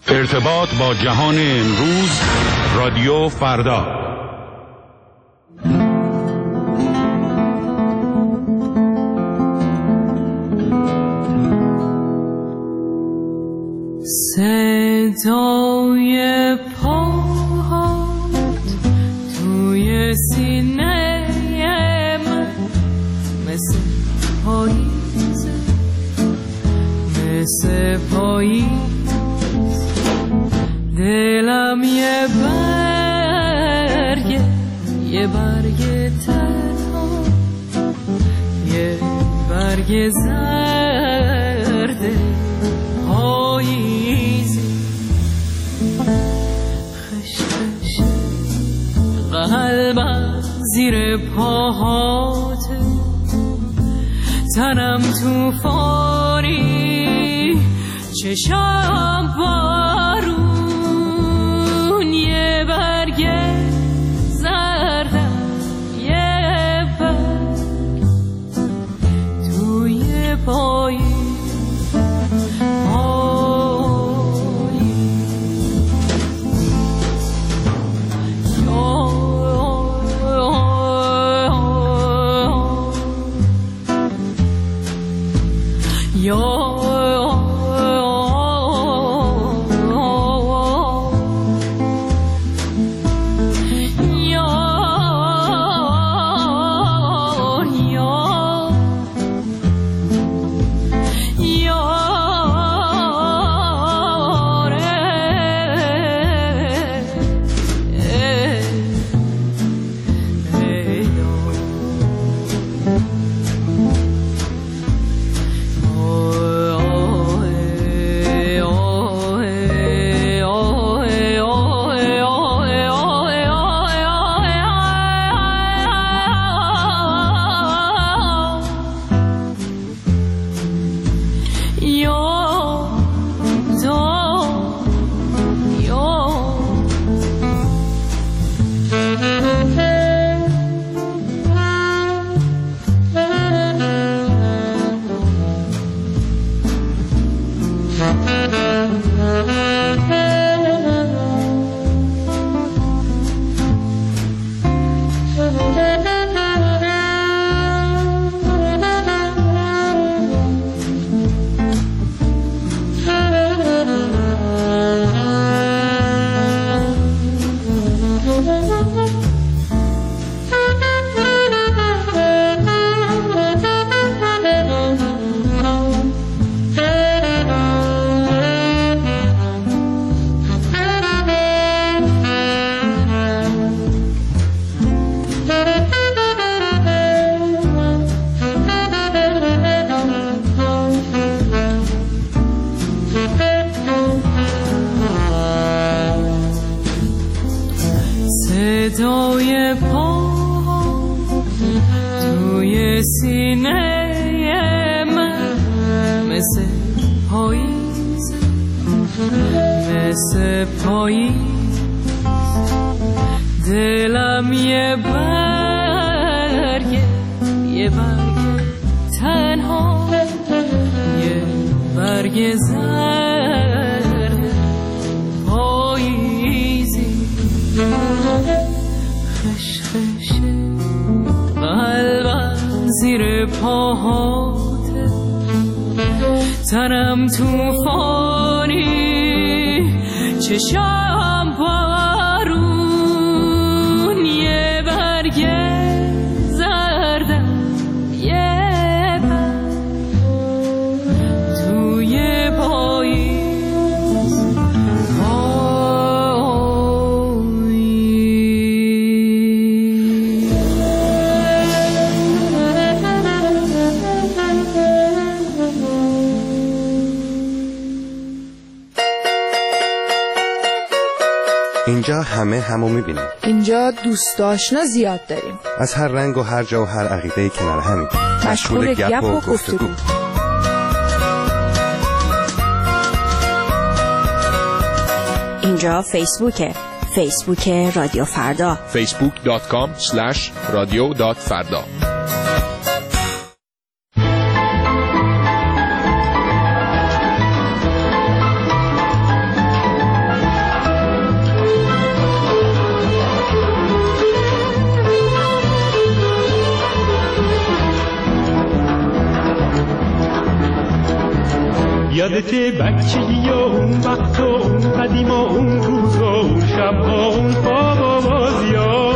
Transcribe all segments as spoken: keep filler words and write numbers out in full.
ارتباط با جهان امروز، رادیو فردا. صدای پاهات توی سینه من مثل پاییز، مثل پاییز. دلم یه برگ، یه برگ تنها، یه برگ زرد پاییزی. خش خش قلبم زیر پاهاته، تنم توفانی، چشم بارون. یه برگ زردم، یه برگ توی پاییز. صدای پا توی سینه من مثل پاییز، مثل پاییز. دلم یه برگ، یه برگ تنها، یه برگ زرد پاییزی. خش خش قلبم زیر پاهاته، تنم توفانی، چشم بارون. یه برگ زردم، یه برگ توی پاییز. اینجا همه همو میبینیم. اینجا دوست آشنا زیاد داریم، از هر رنگ و هر جا و هر عقیده کنار همیم، مشغول گپ و گفتگو. اینجا فیسبوکه، فیسبوک رادیو فردا، فیسبوک دات کام اسلش رادیو دات فردا. یادته بچگی و اون وقت و اون قدیم و اون روز و اون شب و اون خواب و بازی ها،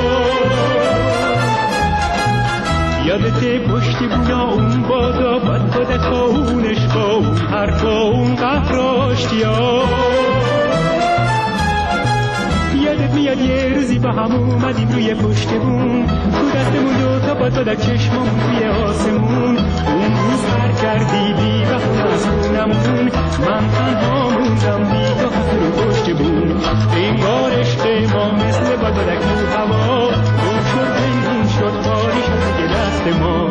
یادته پشت بونا اون بادا بد بدک و اون عشق و اون حرف و اون قهر و آشتی ها، یادت میاد یه روزی با هم اومدیم روی پشت بون، تو دستمون دو تا باد بدک چشممون توی آسمون، اون روز پر کردی بی بخون از خونمون، من تنها موندم بی تو خط رو پشت بون، انگار عشق ما مثل باد بدک تو هوا، گم شد بنون شد خالی شد دیگه دست ما.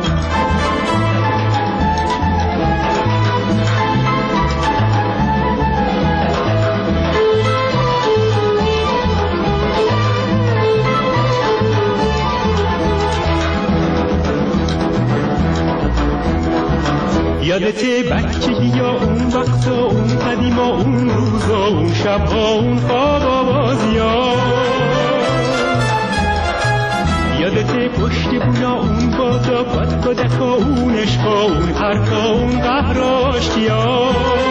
یادته بچگی یا اون وقت و اون قدیم و اون روز و اون شب و اون خواب و بازی ها، یادته پشت بونا اون بادا بد بدک و اون عشق و اون حرف و اون قهر و آشتی ها،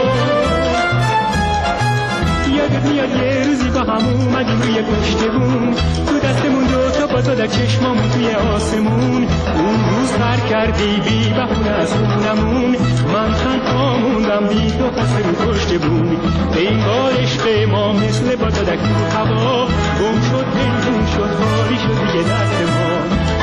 یادت میاد یه روزی با هم اومدیم روی پشت بون، تو دستمون دو تا باد بدک چشممون توی آسمون، اون روز پر کردی بی بهونه از خونمون، من تنها موندم بی تو خسته رو پشت بون، انگار عشق ما مثل باد بدک تو هوا، گم شد پنهون شد خالی شد دیگه دست ما.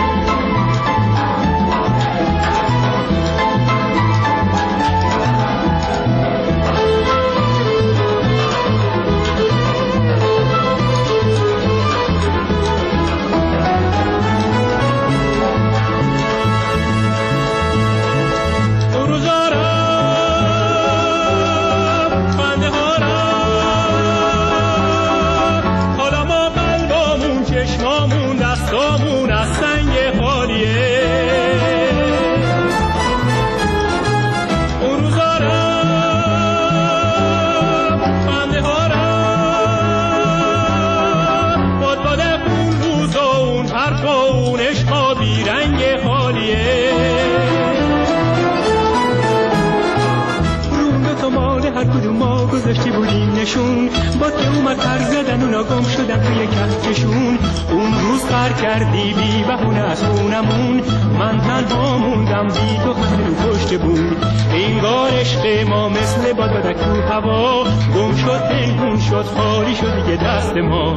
گذاشتی بودیم نشون، با که اومد پر زدن اونا گم شدن توی کهکشون، اون روز پر کردی بی بهونه از خونمون، من تنها موندم بی تو خسته رو پشت بون، انگار عشق ما مثل باد بدک تو هوا، گم شد پنهون شد خالی شد دیگه دست ما.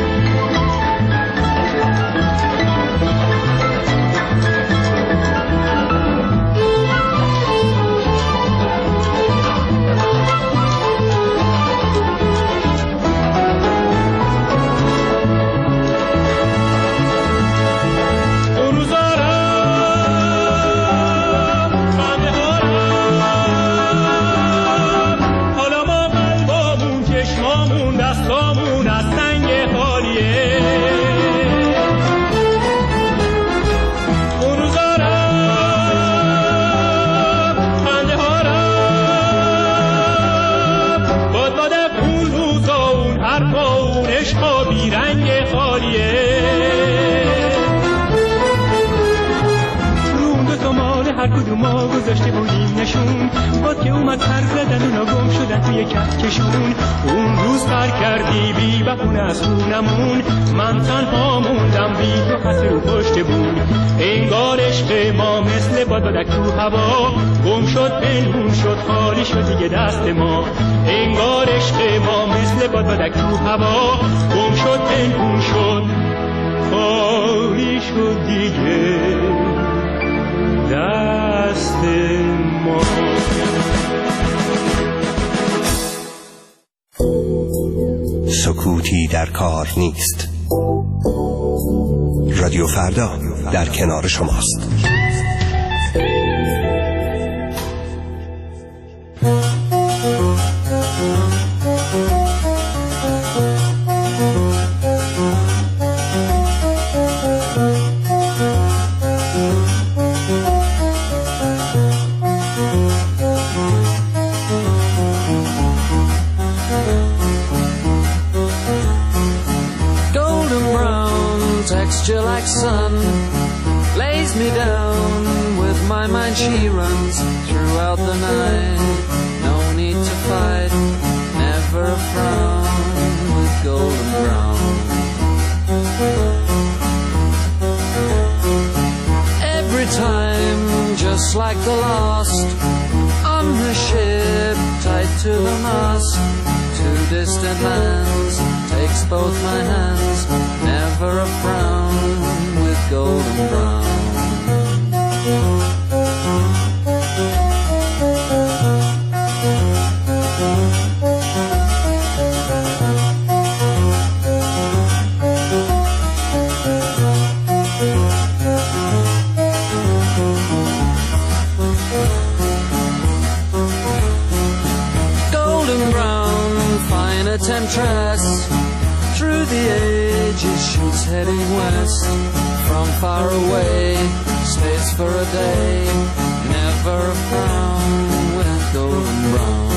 ما گذاشته بودیم نشون، با که اومد پر زدن اونا گم شدن توی کهکشون، اون روز پر کردی بی بهونه از خونمون، من تنها موندم بی تو خسته رو پشت بون، انگار عشق ما مثل باد بدک تو هوا، گم شد پنهون شد خالی شد دیگه دست ما، انگار عشق ما مثل باد بدک تو هوا، گم شد پنهون شد خالی شد دیگه دست ما. سکوتی در کار نیست. رادیو فردا در کنار شماست. Like sun lays me down with my mind, she runs throughout the night. No need to fight, never a frown with golden brown. Every time, just like the last, on the ship, tied to the mast, to distant lands, takes both my hands, never a frown with golden brown. Temptress, through the ages she's heading west. From far away, stays for a day, never a frown with golden brown.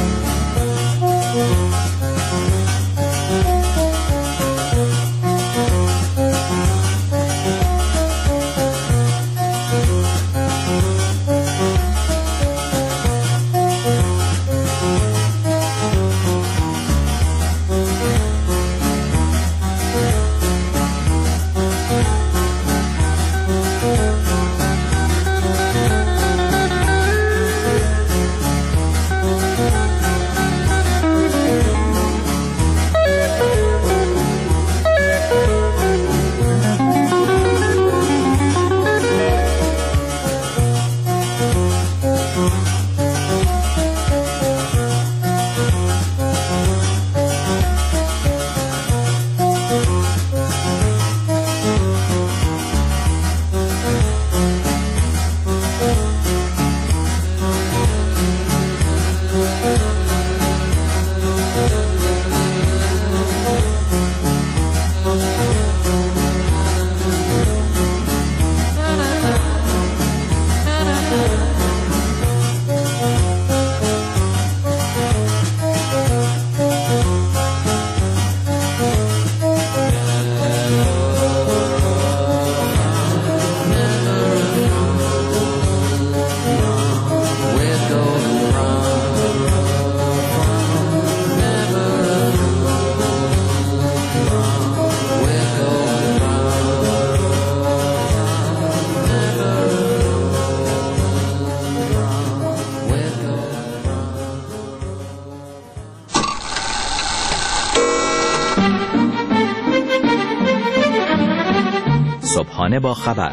صبحانه با خبر،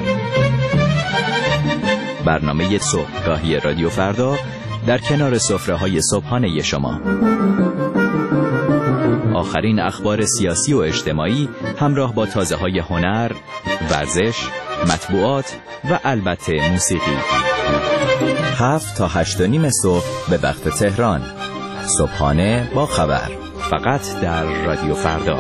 برنامه صبحگاهی رادیو فردا در کنار سفره‌های صبحانه شما. آخرین اخبار سیاسی و اجتماعی همراه با تازه‌های هنر، ورزش، مطبوعات و البته موسیقی. هفت تا هشت و نیم صبح به وقت تهران. صبحانه با خبر، فقط در رادیو فردا.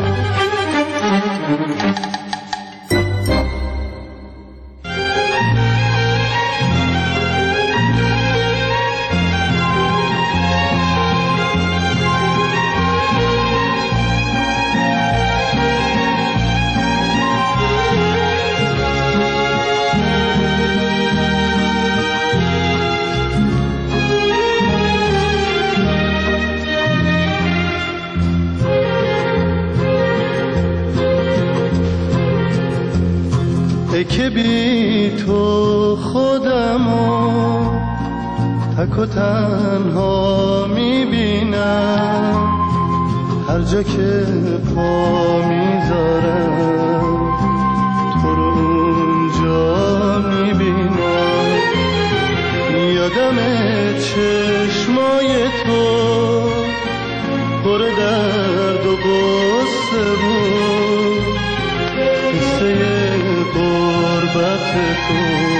که بی تو خودمو تک و تنها میبینم، هر جا که پا میذارم تو رو اونجا میبینم. یادم چشمای تو پر درد و غصه بود، قصه غربت تو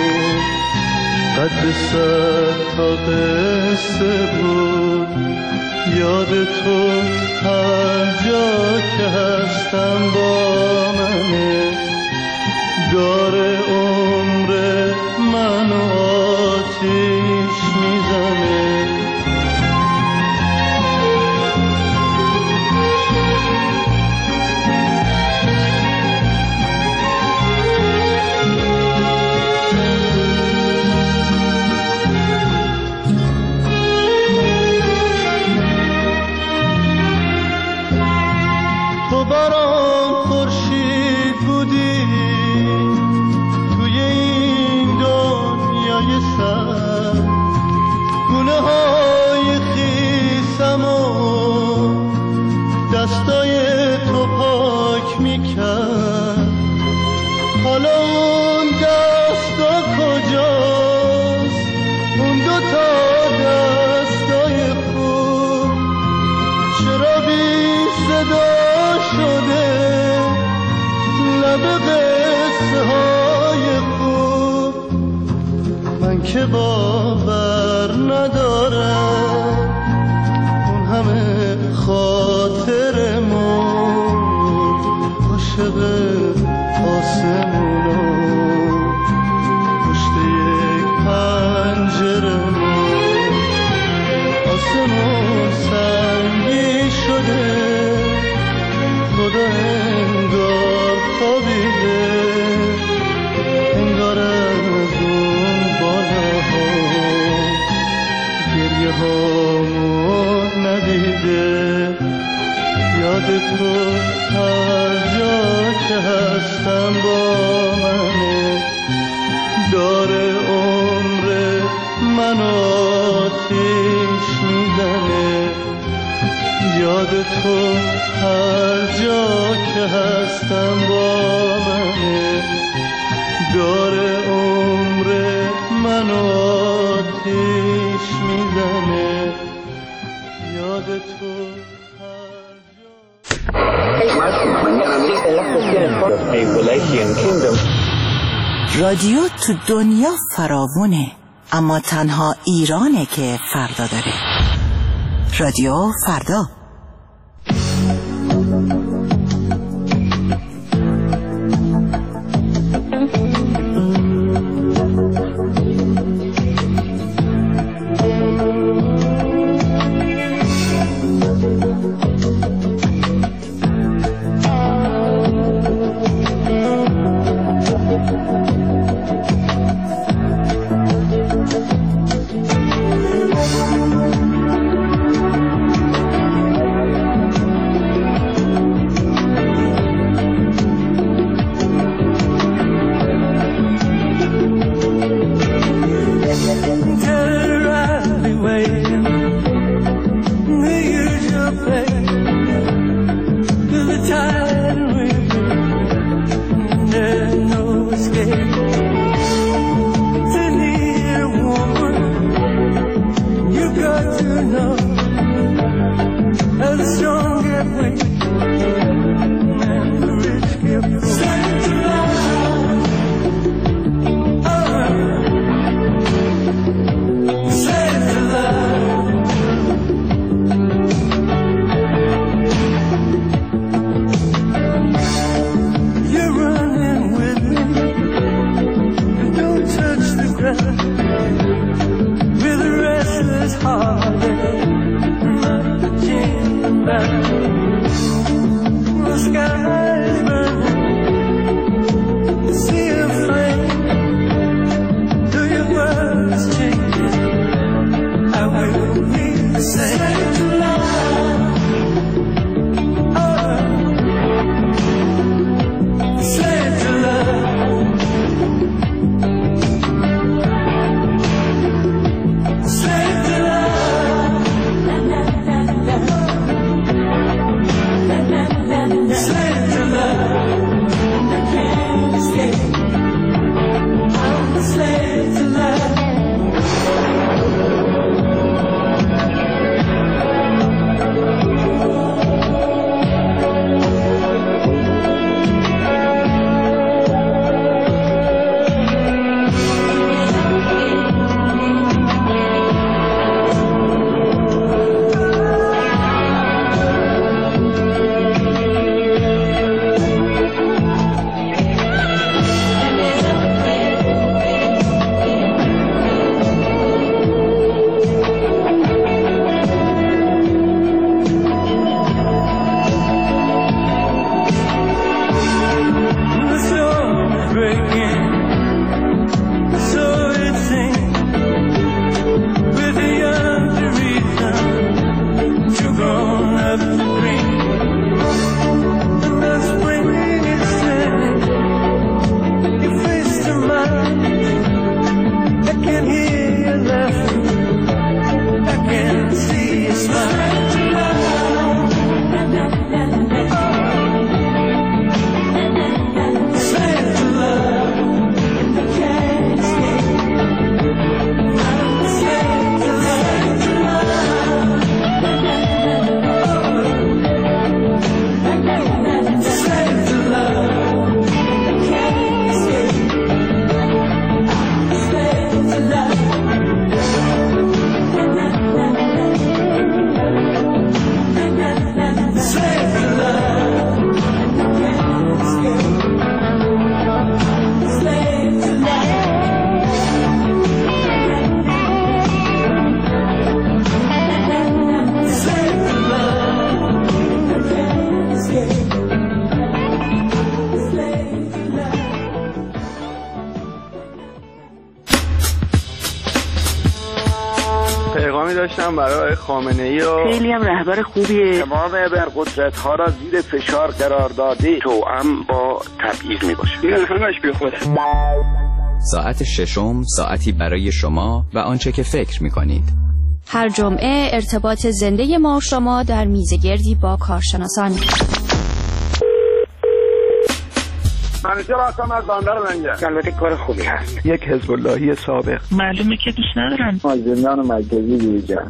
قد صد تا قصه بود. یاد تو هر جا که هستم با منه، داره عمر منو آتیش میزنه. قصه های خوب من که باور ندارم، اون همه خاطر ما عاشق آسمونا پشت یک پنجره ما. آسمون سنگی شده، خدا انگار خوابیده، انگار از اون بالاها گریه هامو ندیده. یاد تو هر جا که هستم با منه، داره عمر من آتیش میزنه. یاد تو هر جا که هستم با منه، داره عمر من آتیش میزنه. یاد تو رادیو تو دنیا فراوونه، اما تنها ایرانه که فردا داره. رادیو فردا. داشتم برای خامنه‌ای و خیلی هم رهبر خوبیه. تمام ابرقدرت ها را زیر فشار قرار داده توأم با تبعیض میباشه. این همش بی خوده. ساعت ششم ساعتی برای شما و آنچه که فکر میکنید. هر جمعه ارتباط زنده ما و شما در میزگردی با کارشناسان. منیجر آسام از باندر لنگه. البته کار خوبی هست. یک حزب اللهی سابق. معلومه که دوست ندارن. مازندران مرکزی دیجا.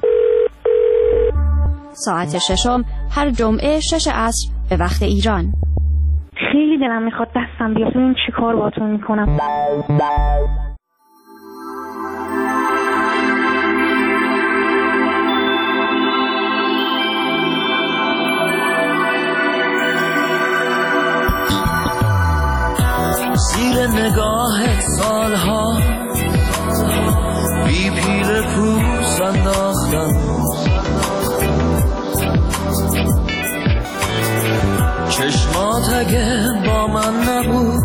ساعت ششم هر جمعه شش عصر به وقت ایران. خیلی دلم میخواد دستم بیاد ببینم چی کار باتون میکنم. زیر نگاه سالها بی پیل پوست انداختم، چشمات اگه با من نبود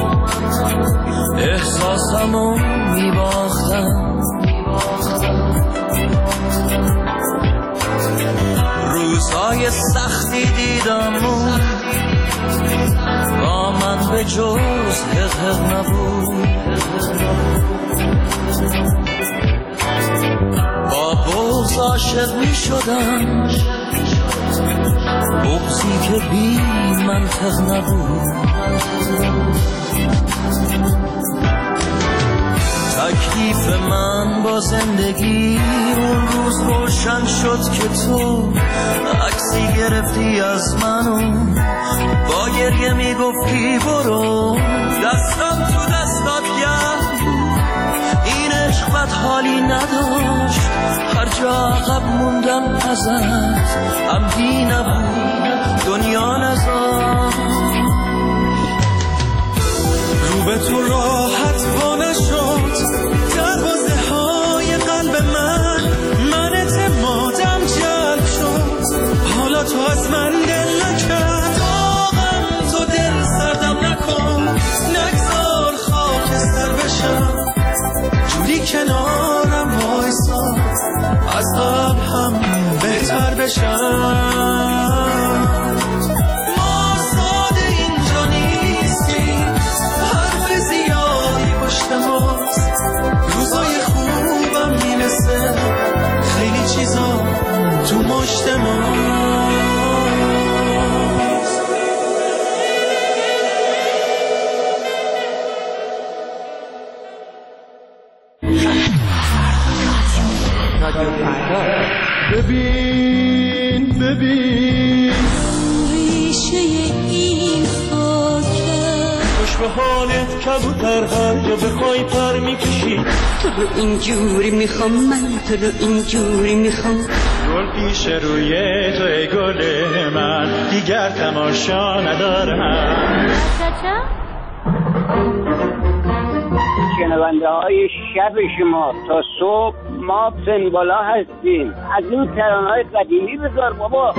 احساسمو میباختم. روزهای سختی دیدم با من به جز حق حق نبود. با بغض عاشق می شدم، بغضی که بی منطق نبود. تکلیف من با زندگی اون روز روشن شد که تو عکسی گرفتی از منو، با گریه میگفتی برو، دستم تو دستات گرم بود. این عشق بد حالی نداشت، هر جا عقب موندم ازت عمدی نبود، دنیا نذاشت. رو به تو راحت پا نشد دروازه های قلب من، من اعتمادم جلب شد، حالا تو از من دل نکرد. آقم تو دل سردم نکن، نگذار خاکستر بشم، جوری کنارم وایسا از قبل هم بهتر بشم. روزای خوبم میرسه، خیلی چیزا تو مشت ماست. ببین ببین ریشه این خوش به حالت کبوتر، هر جا بخوای پر میکشی. تو رو اینجوری میخوام من، تو رو اینجوری میخوام. گل پیش روی تو ای گل من، دیگر تماشا ندارم. شنونده های شب شما تا صبح ما سنبالا هستیم. از این ترانه های قدیمی بذار بابا.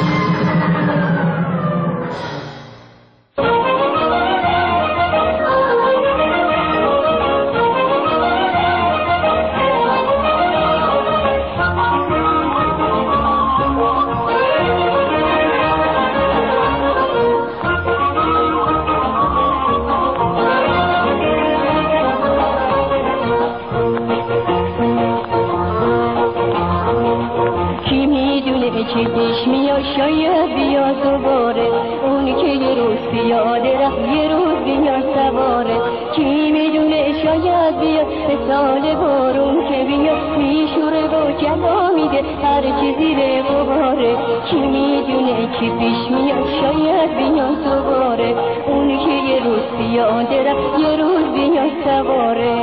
که پیش میاد شاید بیا دوباره، اون که یه روز پیاده رفت یه روز بیاد سواره. کی میدونه شاید بیاد به سال بارون که بیاد میشوره و جلا میده هر چی زیر غباره. کی میدونه کی پیش میاد شاید بیاد دوباره، اون که یه روز پیاده رفت یه روز بیاد سواره.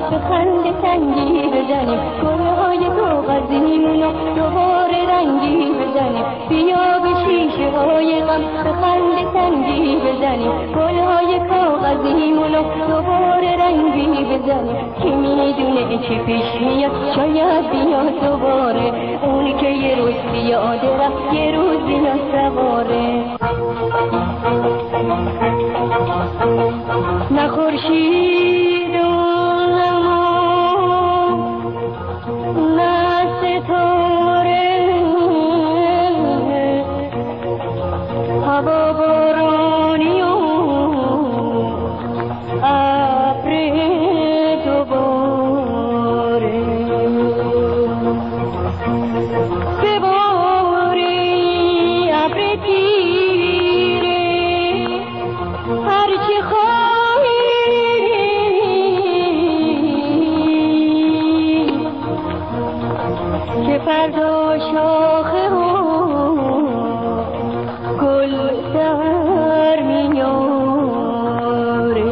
به خنده سنگی بزنیم گلهای کاغذیمونو دوباره رنگی بزنیم بیا به شیشه های غم به خنده سنگی بزنیم گلهای کاغذیمونو دوباره رنگی بزنیم کی میدونه چی پیش میاد شاید بیاد دوباره اونی که یه روز بیاده رفت یه روز بیاد سواره نه خورشید و نه ستاره هوا بارانی و ابر دوباره بباره ابر تیره هرچی خواهی که فردا شاخه ها گل در میاره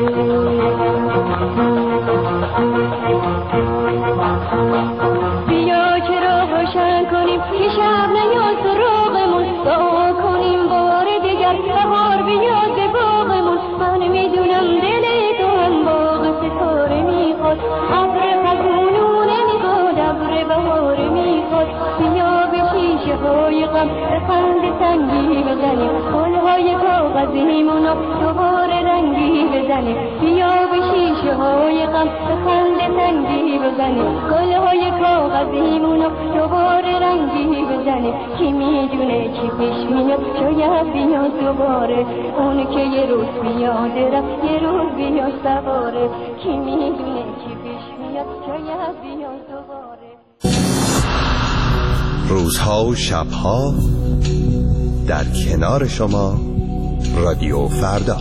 بیا که راه روشن کنیم که شب نیاد سراغمون دعا کنیم بار دیگر بهار بیاد به باغمون من میدونم دل تو هم باغ ستاره میخواد ابر خزونو نمیخواد ابر بهاره میخواد بیا به شیشه های غم به خنده سنگی بزنیم گلهای کاغذیمونو دوباره رنگی بزنیم بیا به شیشه های غم به خنده سنگی بزنیم گلهای کاغذیمونو دوباره رنگی بزنیم کی میدونه چی پیش میاد شاید بیاد دوباره اون که یه روز بیاد رفت یه روز بیاد سواره کی میدونه چی پیش میاد شاید بیاد دوباره روزها و شبها در کنار شما رادیو فردا.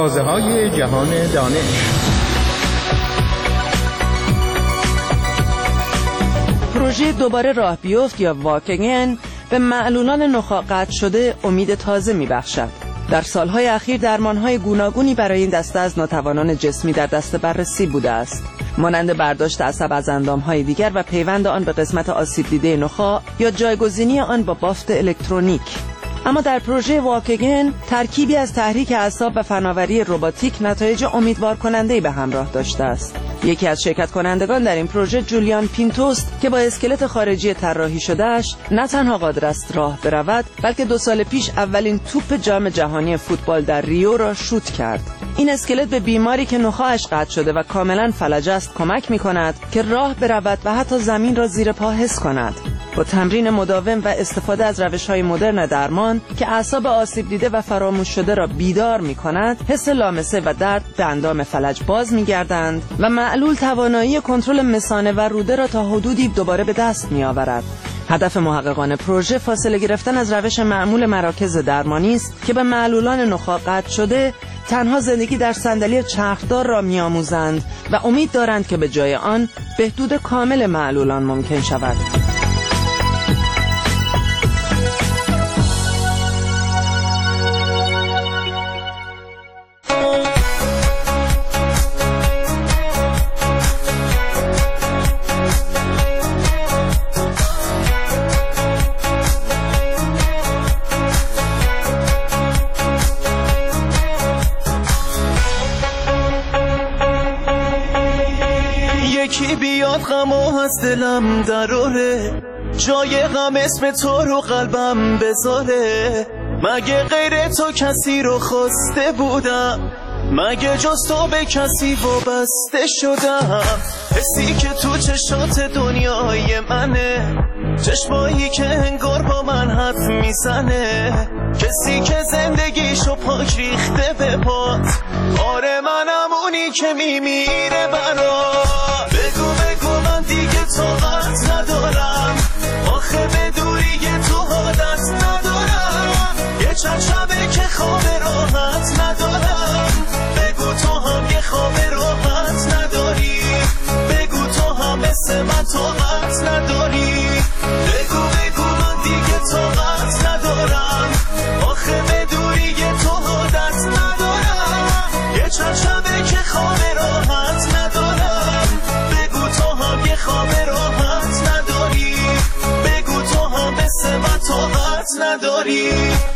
مغازه های جهان دانش. پروژه دوباره راه بیفت یا واک اگین به معلولان نخاع قطع شده امید تازه می‌بخشد. در سالهای اخیر درمانهای گوناگونی برای این دسته از ناتوانان جسمی در دست بررسی بوده است، مانند برداشت عصب از اندامهای دیگر و پیوند آن به قسمت آسیب دیده نخاع یا جایگزینی آن با بافت الکترونیک. اما در پروژه واک اگین ترکیبی از تحریک اعصاب و فناوری رباتیک نتایج امیدوار کننده‌ای به همراه داشته است. یکی از شرکت کنندگان در این پروژه جولیان پینتوست که با اسکلت خارجی طراحی شده‌اش نه تنها قادر است راه برود، بلکه دو سال پیش اولین توپ جام جهانی فوتبال در ریو را شوت کرد. این اسکلت به بیماری که نخاعش قطع شده و کاملا فلج است کمک می‌کند که راه برود و حتی زمین را زیر پا حس کند. با تمرین مداوم و استفاده از روش‌های مدرن درمان که اعصاب آسیب دیده و فراموش شده را بیدار می‌کند، حس لامسه و درد به اندام فلج باز می‌گردند و معلول توانایی کنترل مثانه و روده را تا حدودی دوباره به دست می‌آورد. هدف محققان پروژه فاصله گرفتن از روش معمول مراکز درمانی است که به معلولان نخاع قطع شده تنها زندگی در صندلی چرخدار را می‌آموزند و امید دارند که به جای آن بهبود کامل معلولان ممکن شود. یکی بیاد غمو از دلم دراره، جای غم اسم تو رو قلبم بذاره. مگه غیر تو کسی رو خواسته بودم؟ مگه جز تو به کسی وابسته شدم؟ حسی که تو چشات دنیای منه، چشمایی که انگار با من حرف میزنه، کسی که زندگیشو پاک ریخته به پات. آره منم اونی که میمیره برات. بگو بگو من دیگه طاقت ندارم، آخه به دوری تو عادت ندارم. یه چند شبه که خواب راحت ندارم. بگو تو هم یه خواب راحت نداری، بگو تو هم مثل من طاقت نداری. بگو بگو من دیگه طاقت ندارم، آخه به دوری تو عادت ندارم. یه چند شبه که خواب راحت ندارم. بگو تو هم یه خواب راحت نداری، بگو تو هم مثل من طاقت نداری.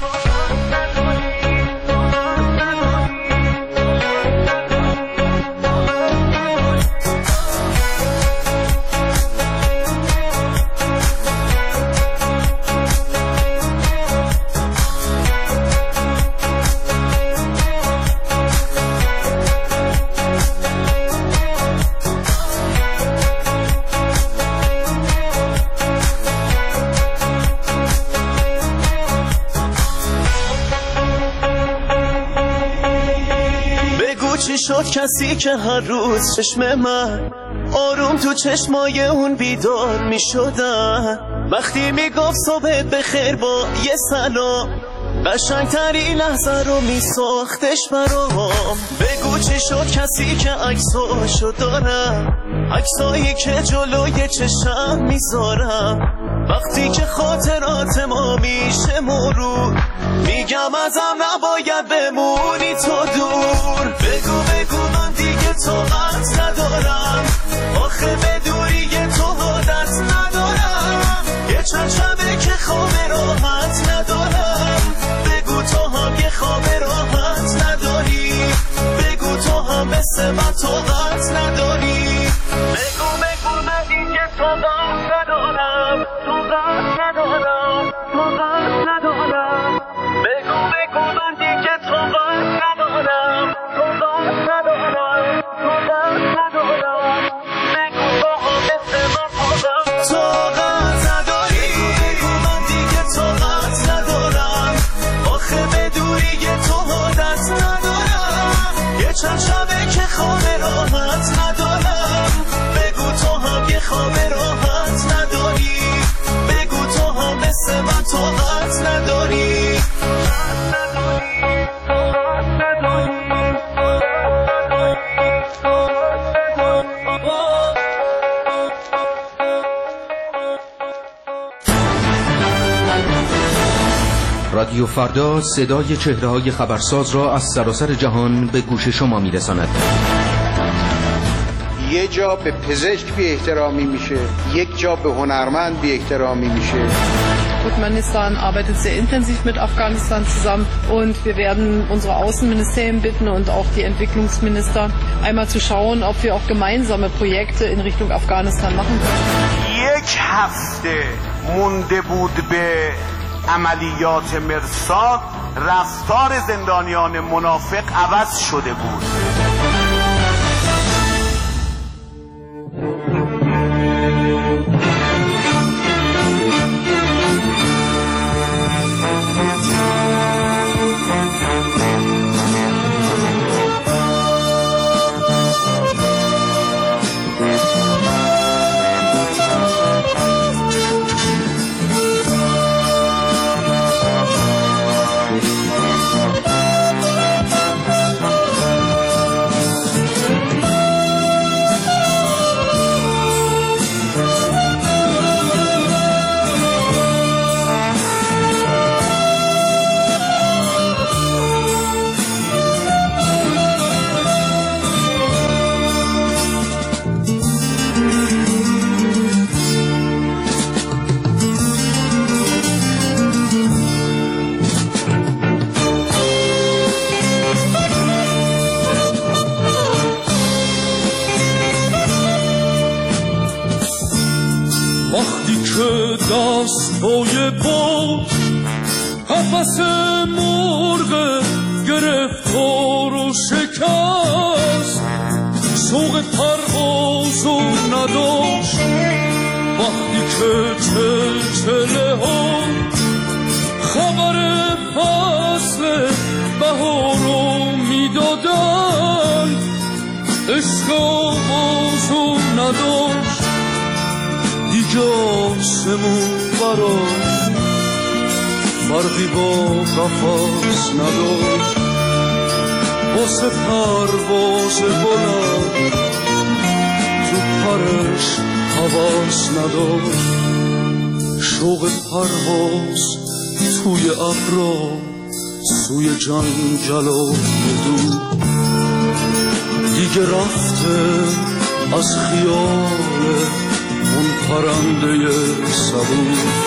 چی شد کسی که هر روز چشم من آروم تو چشمای اون بیدار می شدن، وقتی می گفت صبحت بخیر با یه سلام، قشنگترین لحظه رو می ساختش برام. بگو چی شد کسی که عکساشو دارم، عکسایی که جلوی چشم میذارم، وقتی که خاطرات ما میشه مرور، میگم ازم نباید بمونی تو دور. بگو بگو من دیگه طاقت ندارم، آخه به دوری تو عادت ندارم. یه چند شبه که خواب راحت ندارم. بگو تو هم یه خواب راحت نداری، بگو تو هم مثل من طاقت نداری. بگو بگو من دیگه طاقت ندارم، طاقت ندارم، طاقت ندارم. بگو بگو من دیگه طاقت ندارم، طاقت ندارم، طاقت ندارم. بگو تو هم مثل من طاقت طاقت نداری. بگو من دیگه طاقت ندارم، آخه به دوری تو عادت ندارم. یه چند شبه که خواب راحت ندارم. بگو تو هم یه خواب راحت نداری، بگو تو هم مثل من طاقت رادیو فردا صدای چهره‌های خبرساز را از سراسر جهان به گوش شما می‌رساند. یه جا به پزشک بی احترامی میشه، یک جا به هنرمند بی احترامی میشه. Turkmenistan arbeitet sehr intensiv mit Afghanistan zusammen und wir werden unsere Außenministerien bitten und auch die Entwicklungsminister einmal zu schauen, ob wir auch gemeinsame Projekte in Richtung Afghanistan machen können. یک هفته مونده بود به عملیات مرصاد، رفتار زندانیان منافق عوض شده بود. دستای بود قفس مرغ گرفتار و شکست، شوق پرواز و نداشت وقتی که چلچله ها خبر فصل بهار رو میدادن، عشق آواز و نداشت دیگه آسمون براش فرقی با قفس نداشت، واسه پرواز بلند تو پرش حواس نداشت، شوق پرواز توی ابرا سوی جنگل و دور دیگه رفته از خیال اون پرنده صبور.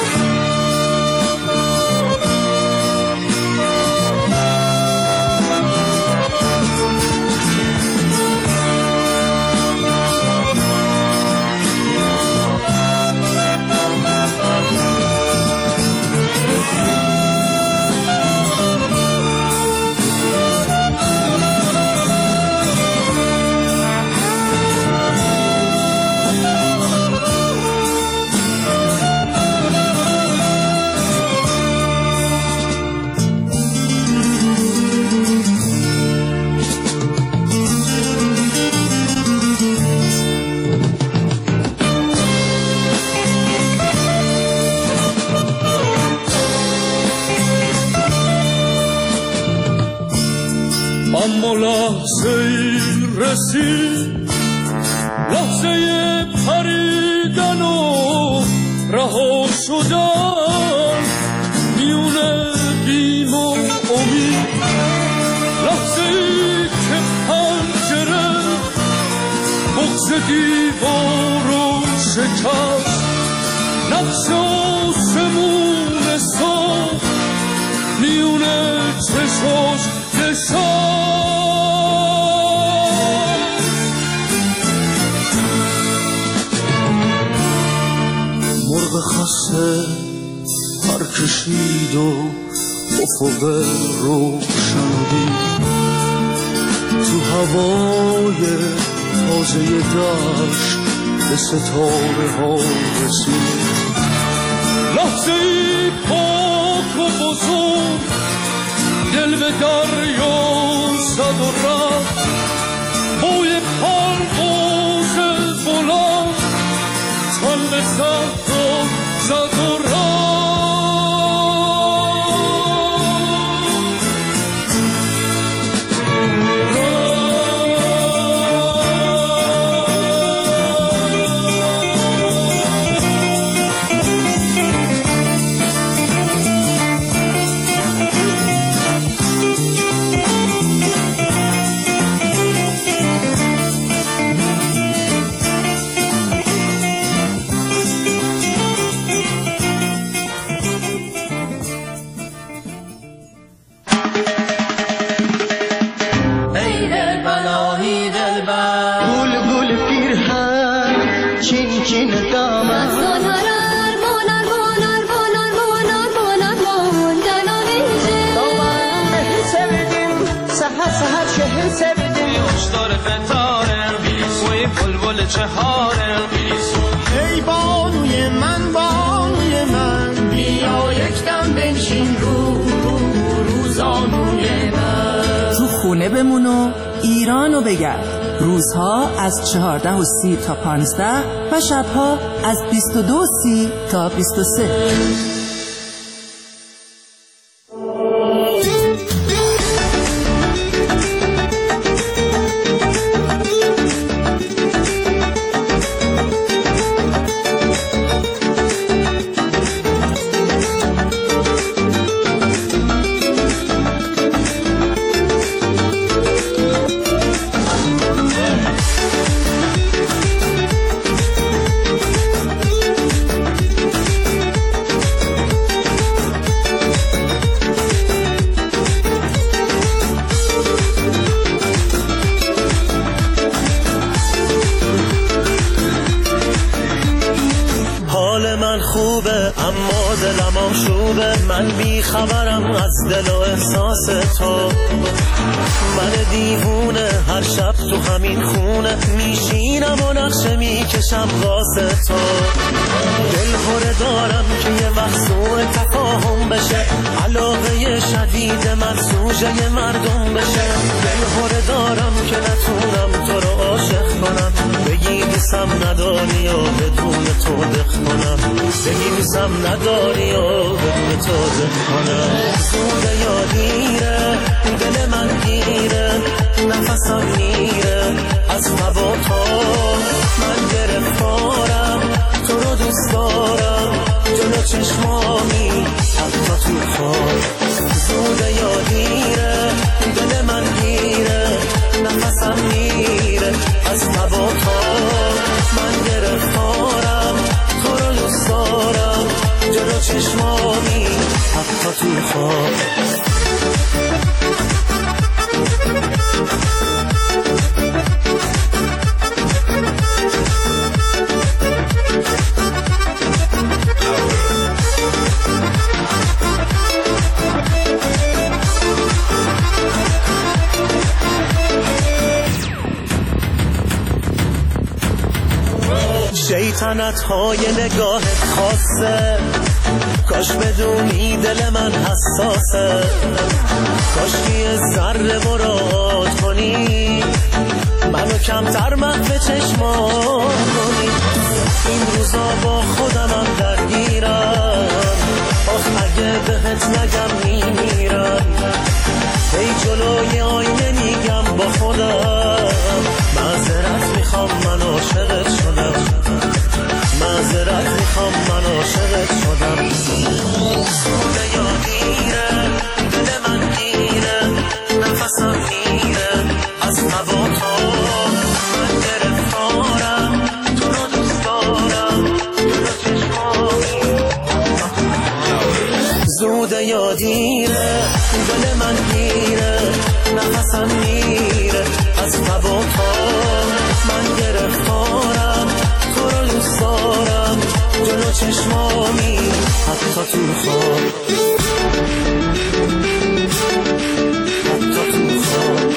اما لحظه ای رسید، لحظه پریدن و رها شدن میونه بیم و امید، لحظه ای که پنجره بغض دیوار رو شکست، نقش آسمون ساخت میونه چشاش نشان. مرغ خسته پر کشید و افق روشنی تو هوای تازه دشت به ستاره ها رسید، لحظه ای پاک و بزرگ دل به دریا زد و رفت، بوی پرواز بلند تن به صحرا زد و رفت. ستاره وی بلبل چهاره ای بانوی من بانوی من بیا یک دم بنشین رو رو روزانوی من تو خونه بمون و ایرانو بگرد. روزها از چهارده و سی تا پانزده و شبها از بیست و دو و سی تا بیست و سه. اما دلم آشوبه، من بی خبرم از دل و احساس تو. من دیوونه هر شب تو همین خونه میشینم و نقشه میکشم واسه تو. دل هره دارم که یه وقت سوء تفاهم بشه، علاقه شدید من سوژه مردم بشه. دل هره دارم که نتونم تو رو عاشق کنم، بگی دوستم نداری و بدون تو دق کنم، بگی دوستم نداری و بدون تو دق کنم. زوده یا دیره دل من گیره، نفسم میره از هوا تا من گرفتارم، تو رو دوست دارم جلو چشمامی حتی تو خواب. زوده یا دیره دل من گیره، نفسم میره از هوا تا من گرفتارم، تو رو دوست دارم جلو چشمامی حتی تو خواب. شیطنت های نگاهت خاصه، کاش بدونی دل من حساسه، کاش یه ذره مراد کنی منو کمتر محو چشمان کنی. این روزا با خودمم درگیرم، آخ اگه بهت نگم میمیرم. ای جلوی آینه میگم با خودم، معذرت میخوام من عاشقت شدم، معذرت میخوام من عاشقت شدم. سوده یا دیره دل من گیره، نفسم میره از هوا تا من گرفتارم، تو رو دوست دارم جلو چشمامی. زوده یا دیره دل من گیره، نفسم میره از هوا تا من گرفتارم، تو رو دوست دارم جلو چشمامی حتی تو خواب، حتی تو خواب.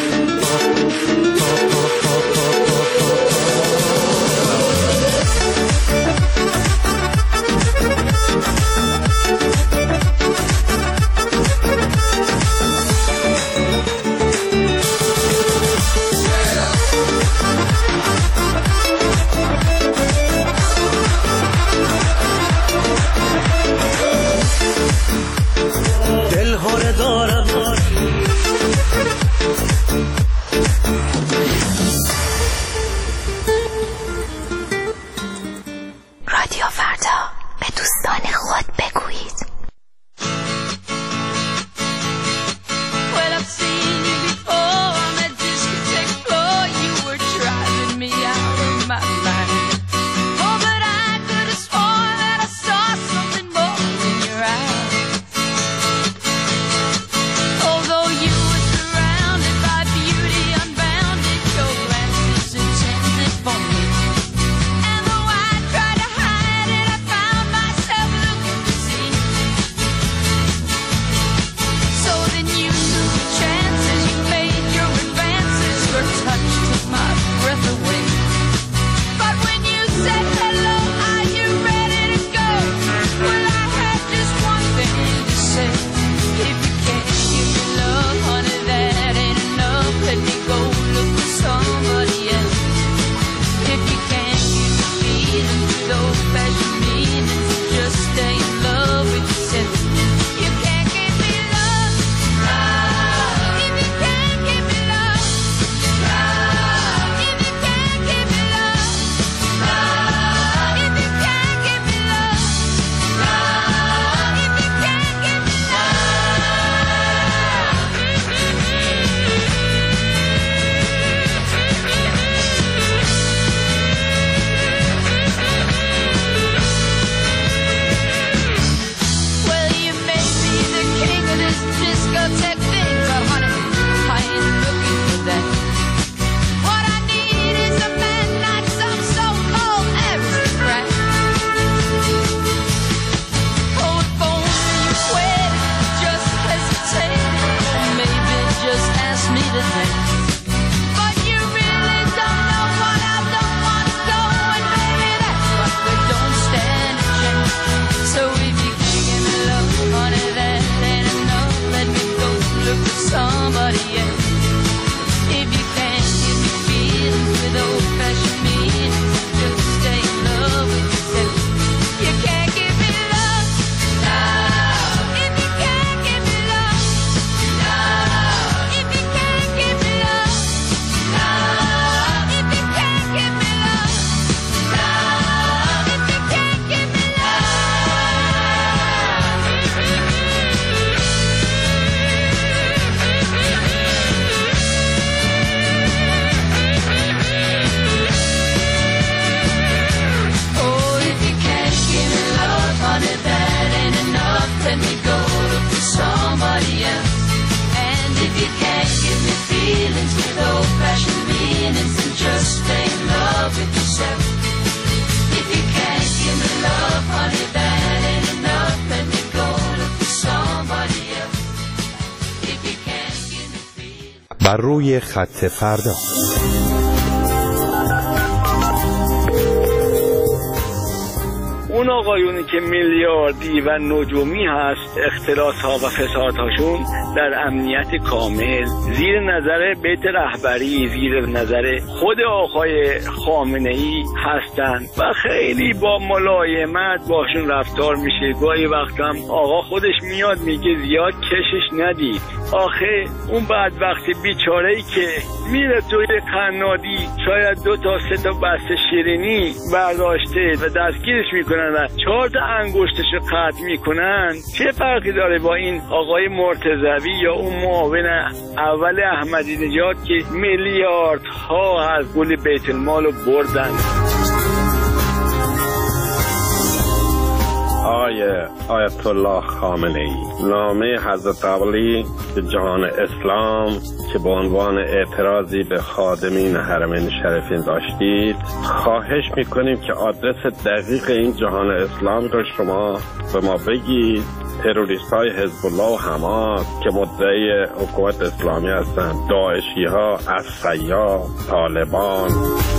you can't give me feelings with old-fashioned meanings, then just stay in love with yourself. If you can't give me love, honey, that ain't enough. Let me go look for somebody else. If you can't give me feelings. بر روی خط فردا. اون آقایونی که میلیاردی و نجومی هست اختلاس ها و فساد هاشون در امنیت کامل زیر نظر بیت رهبری، زیر نظر خود آقای خامنه ای هستن و خیلی با ملایمت باشون رفتار میشه. گاهی وقت هم آقا خودش میاد میگه زیاد کشش ندید. آخه اون بدبختی بیچاره ای که میره توی قنادی شاید دو تا سه تا بسته شیرینی برداشته و دستگیرش میکنن و چهار تا انگشتش رو قطع میکنن، چه فرقی داره با این آقای مرتضوی یا اون معاون اول احمدی نژاد که میلیاردها از پول بیت المال رو بردن؟ آیه آیت الله خامنه ای نامه حضرت علی به جهان اسلام که به عنوان اعتراضی به خادمین حرمین شریفین داشتید، خواهش میکنیم که آدرس دقیق این جهان اسلام رو شما به ما بگید. تروریست های حزب الله و حماس که مدعی حکومت اسلامی هستند، داعشی ها، عسکریا، طالبان.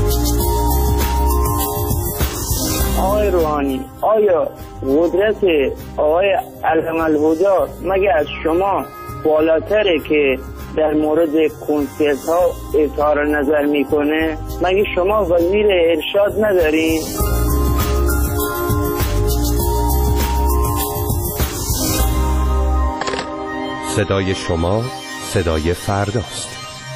آقای روحانی، آیا قدرت آقای علم الهدا مگه از شما بالاتره که در مورد کنسرت ها اظهار نظر میکنه؟ مگه شما وزیر ارشاد ندارین؟ صدای شما صدای فرداست.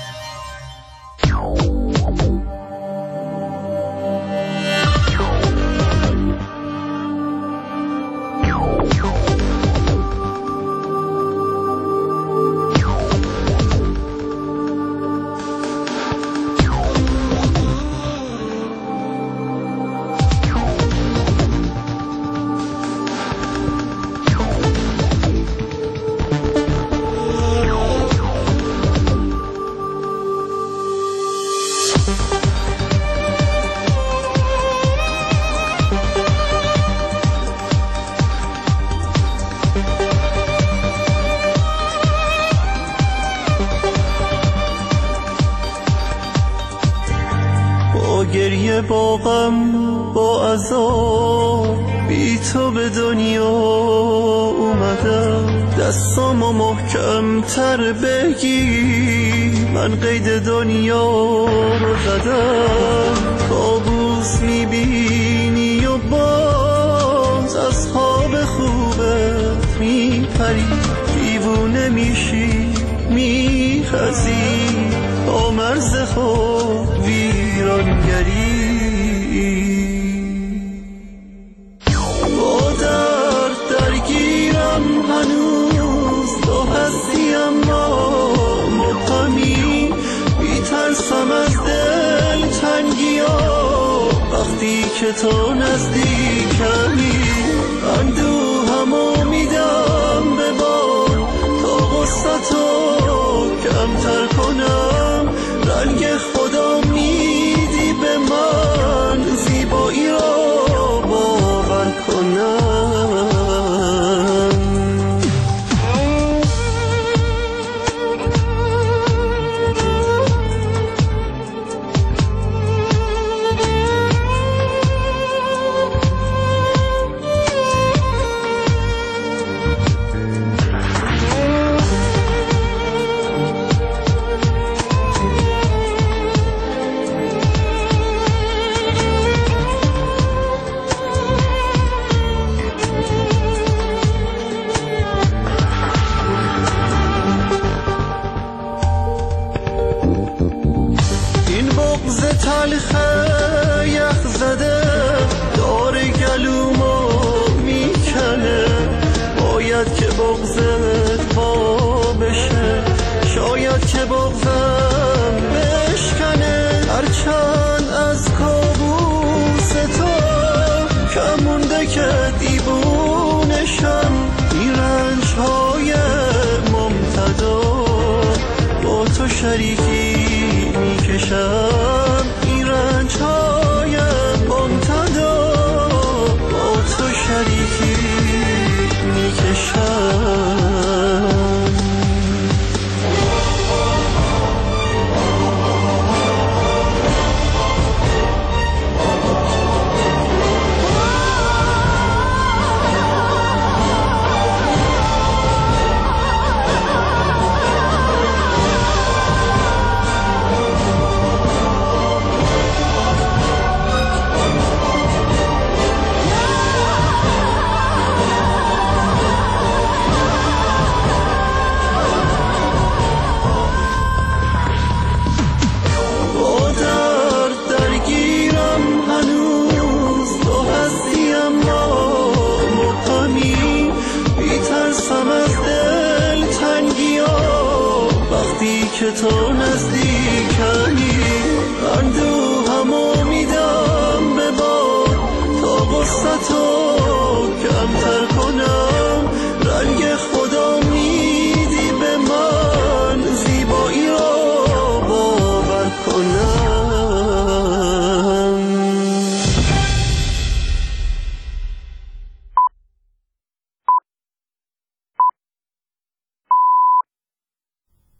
گریه با غم با عذاب بی تو به دنیا اومدم، دستامو محکم تر بگی من قید دنیا رو زدم. کابوس میبینی و باز از خواب خوبت میپری، دیوونه میشی میخزی با مرز خود ویرانگری. با درد درگیرم هنوز تو هستی اما مبهمی، میترسم از دل تنگیا وقتی که تو نزدیکمی. اندوهمو میدم به بار تا غصتو کمتر کنم. رنگ خدا میدی به من زیبایی را باور کنم. تلخه یخ زده دار گلومو میکنه، باید که بغضت با بشه، شاید که بغضم بشکنه. هرچند از کابوس تو کم مونده که دیوونشم، این رنج های ممتدا تو شریکی میکشم این رنج های ممتدا، با تو شریکی میکشم. که تو نزدیکمی، هر دو